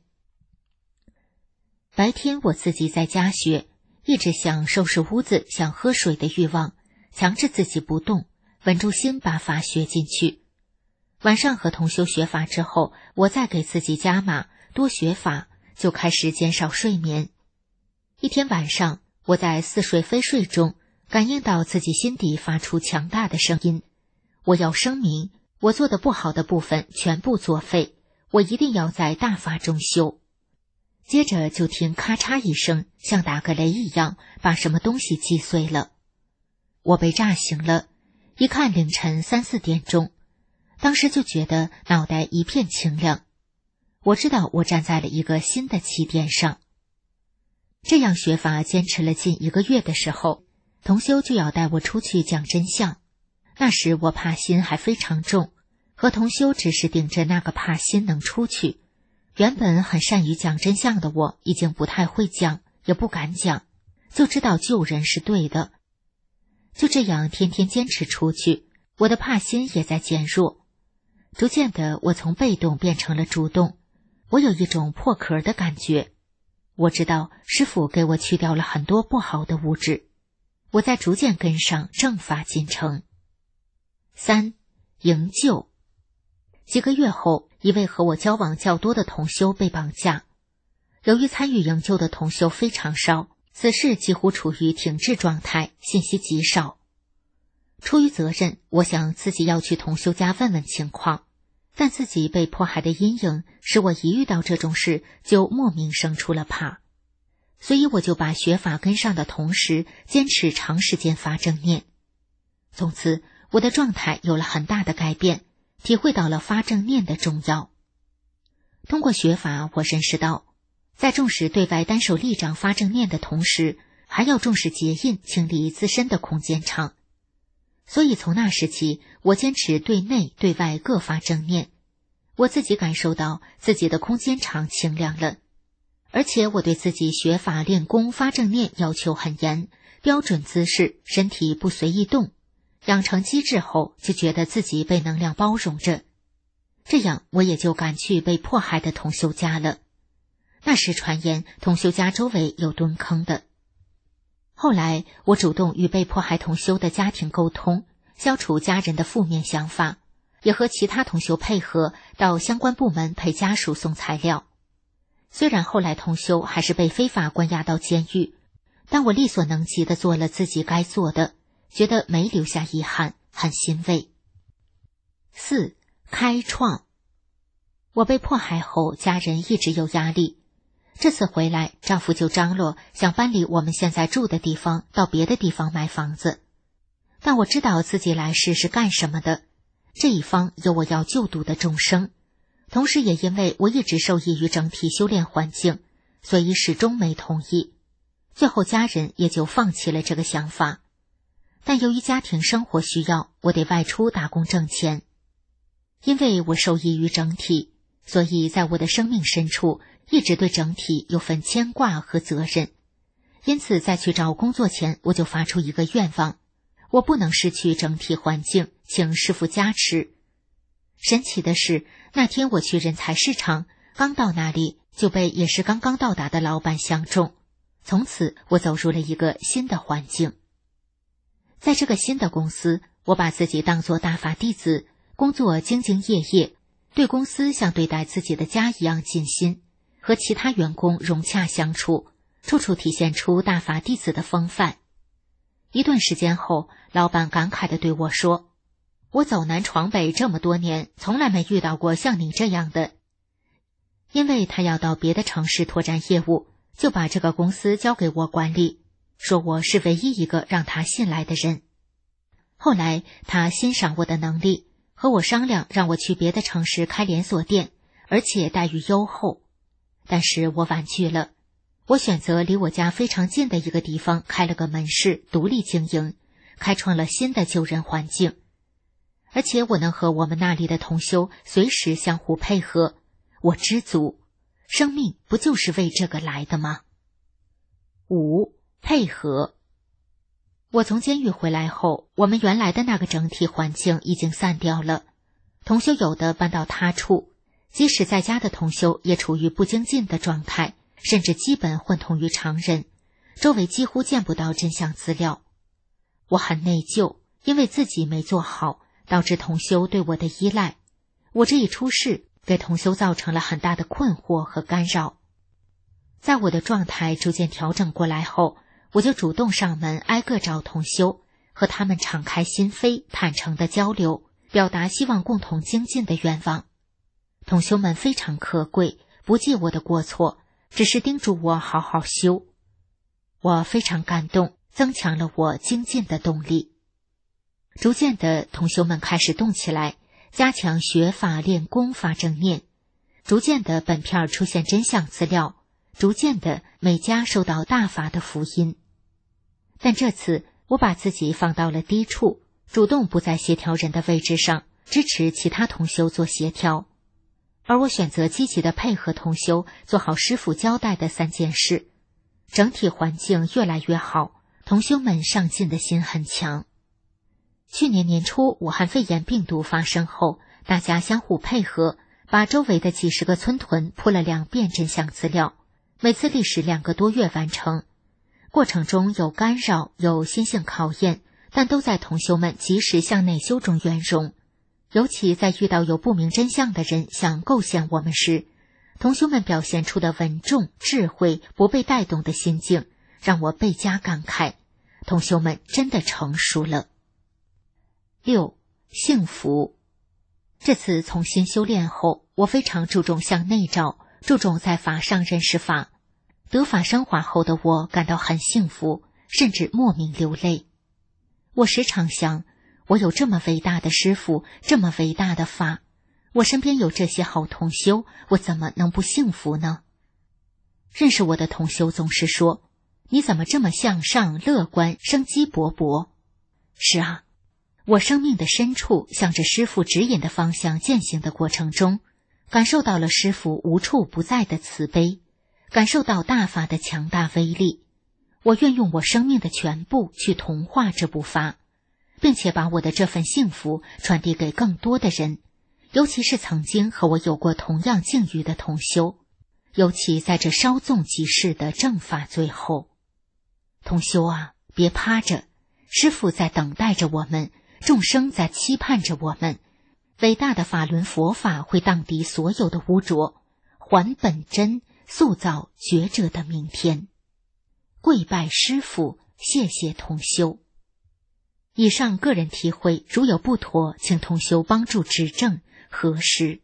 白天我自己在家学，一直想收拾屋子、想喝水的欲望，强制自己不动，稳住心把法学进去。 晚上和同修学法之后，我再给自己加码，多学法，就开始减少睡眠。一天晚上，我在似睡非睡中感应到自己心底发出强大的声音，我要声明，我做的不好的部分全部作废，我一定要在大法中修。接着就听咔嚓一声，像打个雷一样，把什么东西击碎了。我被炸醒了，一看凌晨3、4点钟，当时就觉得脑袋一片清亮。我知道我站在了一个新的起点上。这样学法坚持了近1个月的时候，同修就要带我出去讲真相。那时我怕心还非常重，和同修只是顶着那个怕心能出去。原本很善于讲真相的我，已经不太会讲，也不敢讲，就知道救人是对的。就这样天天坚持出去，我的怕心也在减弱。逐渐的，我从被动变成了主动，我有一种破壳的感觉。我知道师父给我去掉了很多不好的物质，我在逐渐跟上正法进程。3. 营救。几个月后，一位和我交往较多的同修被绑架。由于参与营救的同修非常少，此事几乎处于停滞状态，信息极少。出于责任，我想自己要去同修家问问情况，但自己被迫害的阴影使我一遇到这种事就莫名生出了怕，所以我就把学法跟上的同时，坚持长时间发正念。从此，我的状态有了很大的改变，体会到了发正念的重要。通过学法，我认识到，在重视对外单手立掌发正念的同时，还要重视结印清理自身的空间场。所以从那时起，我坚持对内对外各发正念。我自己感受到自己的空间场清亮了，而且我对自己学法练功发正念要求很严，标准姿势，身体不随意动。养成机制后，就觉得自己被能量包容着，这样我也就敢去被迫害的同修家了。那时传言同修家周围有蹲坑的。后来我主动与被迫害同修的家庭沟通，消除家人的负面想法，也和其他同修配合到相关部门陪家属送材料。虽然后来同修还是被非法关押到监狱，但我力所能及地做了自己该做的，觉得没留下遗憾，很欣慰。4. 开创。我被迫害后，家人一直有压力。这次回来，丈夫就张罗想搬离我们现在住的地方，到别的地方买房子。但我知道自己来世是干什么的，这一方有我要救度的众生，同时也因为我一直受益于整体修炼环境，所以始终没同意。最后家人也就放弃了这个想法。但由于家庭生活需要，我得外出打工挣钱。因为我受益于整体，所以在我的生命深处一直对整体有份牵挂和责任。因此在去找工作前，我就发出一个愿望，我不能失去整体环境，请师父加持。神奇的是，那天我去人才市场，刚到那里就被也是刚刚到达的老板相中，从此我走入了一个新的环境。在这个新的公司，我把自己当作大法弟子，工作兢兢业业，对公司像对待自己的家一样尽心，和其他员工融洽相处，处处体现出大法弟子的风范。一段时间后，老板感慨地对我说，我走南闯北这么多年，从来没遇到过像你这样的。因为他要到别的城市拓展业务，就把这个公司交给我管理，说我是唯一一个让他信赖的人。后来他欣赏我的能力，和我商量让我去别的城市开连锁店，而且待遇优厚。但是我婉拒了，我选择离我家非常近的一个地方开了个门市，独立经营，开创了新的救人环境。而且我能和我们那里的同修随时相互配合，我知足。生命不就是为这个来的吗？5. 配合。我从监狱回来后，我们原来的那个整体环境已经散掉了，同修有的搬到他处，即使在家的同修也处于不精进的状态，甚至基本混同于常人，周围几乎见不到真相资料。我很内疚，因为自己没做好，导致同修对我的依赖， 我这一出世，给同修造成了很大的困惑和干扰。在我的状态逐渐调整过来后，我就主动上门挨个找同修，和他们敞开心扉，坦诚地交流，表达希望共同精进的愿望。同修们非常可贵，不记我的过错，只是叮嘱我好好修。我非常感动，增强了我精进的动力。逐渐的，同修们开始动起来，加强学法练功发正念。逐渐的，本片出现真相资料，逐渐的，每家收到大法的福音。但这次我把自己放到了低处，主动不在协调人的位置上，支持其他同修做协调。而我选择积极的配合同修，做好师父交代的3件事。整体环境越来越好，同修们上进的心很强。去年年初武汉肺炎病毒发生后，大家相互配合，把周围的几十个村屯铺了2遍真相资料，每次历时2个多月完成。过程中有干扰，有心性考验，但都在同修们及时向内修中圆融。尤其在遇到有不明真相的人想构陷我们时，同修们表现出的稳重、智慧、不被带动的心境，让我倍加感慨。同修们真的成熟了。6. 幸福。这次重新修炼后，我非常注重向内照，注重在法上认识法。得法升华后的我感到很幸福，甚至莫名流泪。我时常想，我有这么伟大的师父，这么伟大的法，我身边有这些好同修，我怎么能不幸福呢？认识我的同修总是说，你怎么这么向上、乐观、生机勃勃？是啊，我生命的深处，向着师父指引的方向践行的过程中，感受到了师父无处不在的慈悲，感受到大法的强大威力。我愿用我生命的全部去同化这部法，并且把我的这份幸福传递给更多的人，尤其是曾经和我有过同样境遇的同修，尤其在这稍纵即逝的正法最后。同修啊，别趴着，师父在等待着我们，众生在期盼着我们。伟大的法轮佛法会荡涤所有的污浊，还本真，塑造觉者的明天。跪拜师父，谢谢同修。以上个人体会，如有不妥，请同修帮助指正核实。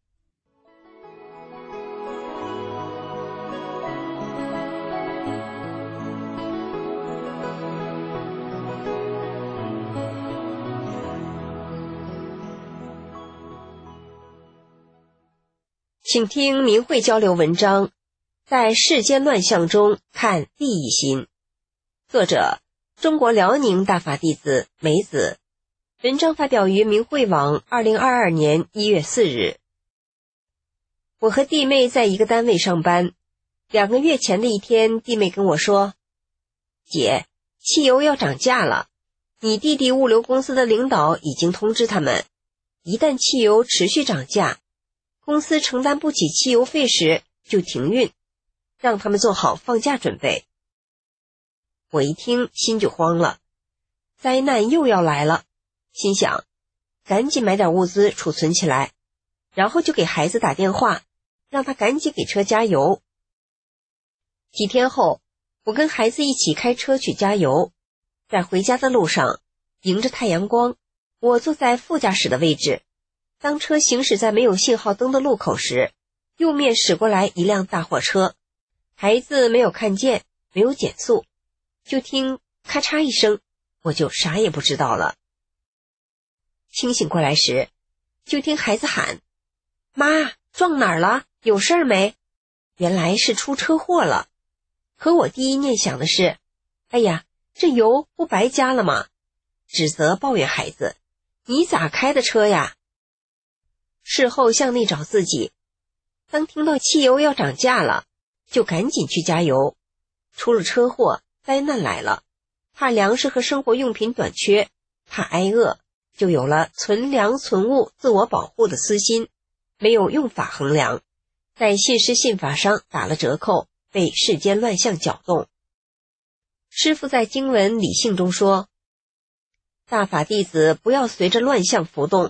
请听明慧交流文章，在世间乱象中看利益心。作者：中国辽宁大法弟子梅子。文章发表于明慧网2022年1月4日。我和弟妹在一个单位上班，2个月前的一天，弟妹跟我说：姐，汽油要涨价了，你弟弟物流公司的领导已经通知他们，一旦汽油持续涨价，公司承担不起汽油费时就停运，让他们做好放假准备。我一听心就慌了，灾难又要来了，心想赶紧买点物资储存起来，然后就给孩子打电话，让他赶紧给车加油。几天后，我跟孩子一起开车去加油，在回家的路上，迎着太阳光，我坐在副驾驶的位置。当车行驶在没有信号灯的路口时，右面驶过来一辆大货车，孩子没有看见，没有减速，就听咔嚓一声，我就啥也不知道了。清醒过来时，就听孩子喊：妈，撞哪儿了？有事儿没？原来是出车祸了。可我第一念想的是，哎呀，这油不白加了吗？指责抱怨孩子，你咋开的车呀？事后向内找自己，当听到汽油要涨价了，就赶紧去加油。出了车祸，灾难来了，怕粮食和生活用品短缺，怕挨饿，就有了存粮存物自我保护的私心，没有用法衡量，在信施信法上打了折扣，被世间乱象搅动。师父在经文理性中说，大法弟子不要随着乱象浮动，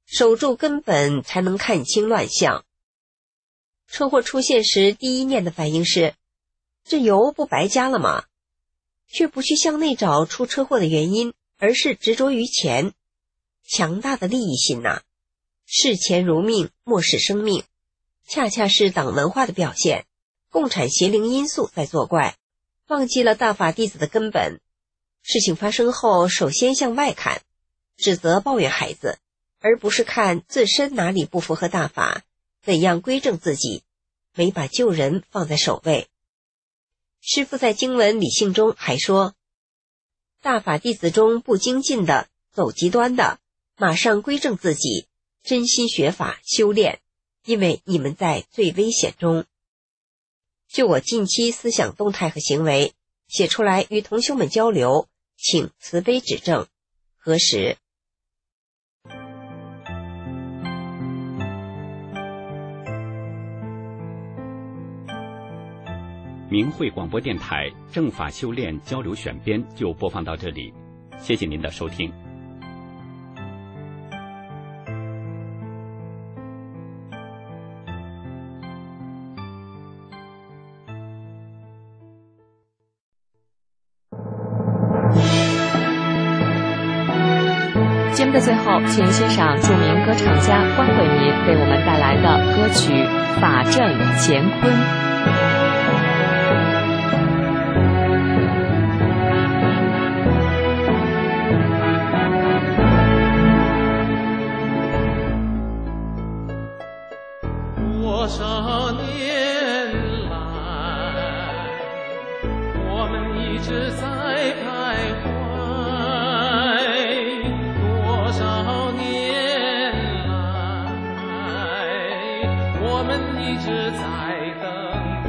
守住根本才能看清乱象。车祸出现时，第一念的反应是，这油不白加了吗？却不去向内找出车祸的原因，而是执着于钱。强大的利益心呐！视钱如命，漠视生命，恰恰是党文化的表现。共产邪灵因素在作怪，忘记了大法弟子的根本。事情发生后，首先向外看，指责抱怨孩子，而不是看自身哪里不符合大法，怎样归正自己，没把救人放在首位。师父在经文理性中还说，大法弟子中不精进的，走极端的，马上归正自己，真心学法修炼，因为你们在最危险中。就我近期思想动态和行为写出来与同修们交流，请慈悲指正。何时？ 明慧广播电台正法修炼交流选编就播放到这里，谢谢您的收听。 节目的最后，请欣赏著名歌唱家关慧民为我们带来的歌曲《法正乾坤》。 多少年来，我们一直在徘徊。多少年来，我们一直在等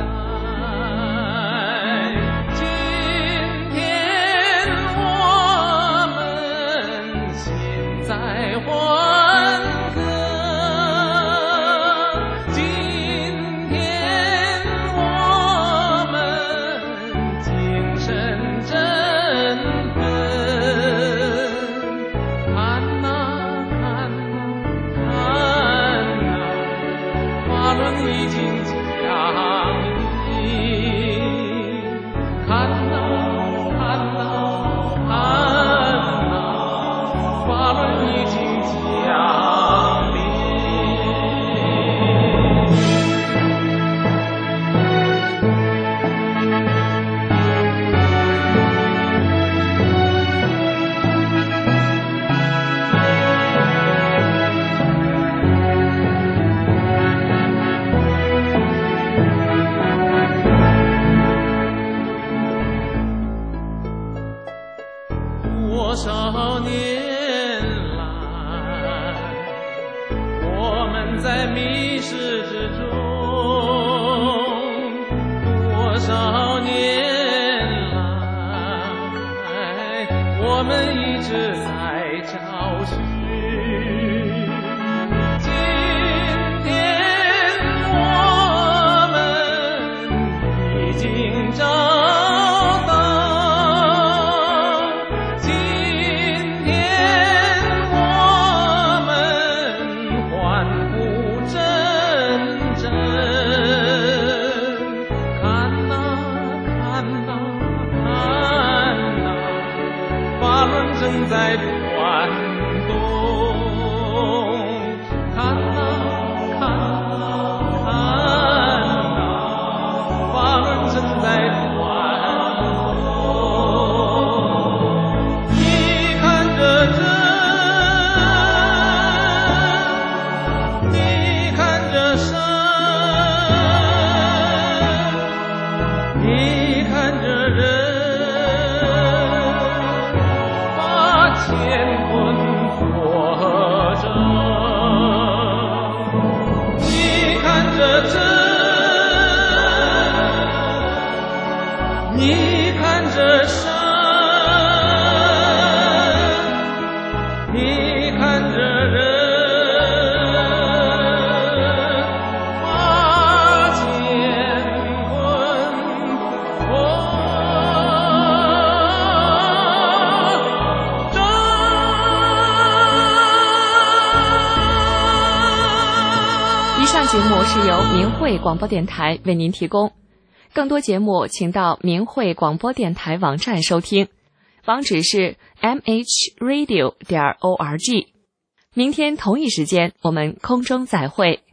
待。今天我们心在欢歌，今天我们精神振奋。看呐看呐看呐，法轮已经降临。看呐看呐看呐，法轮已经降临。多少年来，我们在迷失之中。多少年来，我们一直在找寻。今天我们已经找到。今天我们欢呼阵阵。看呐看呐看呐，法轮正在转动。看呐看呐看呐，法轮正在转动。你看着真，你看着神，你看着人，把乾坤作证。你看着真，你看着神，你看着人，把乾坤作证。 以上节目是由明慧广播电台为您提供，更多节目请到明慧广播电台网站收听，网址是 mhradio.org。明天同一时间我们空中再会。